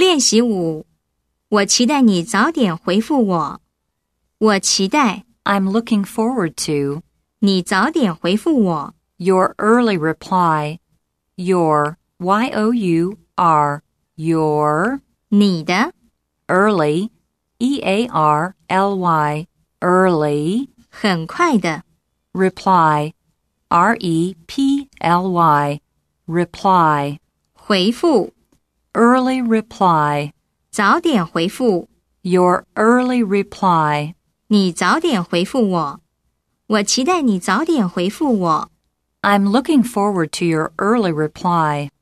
练习5，我期待你早点回复我。我期待 I'm looking forward to 你早点回复我。 your early reply. Your, Y-O-U-R, your 你的 early, E-A-R-L-Y, early 很快的 reply, R-E-P-L-Y, reply, 回复 early reply, 早点回复 your early reply. 你早点回复我。我期待你早点回复我。 I'm looking forward to your early reply.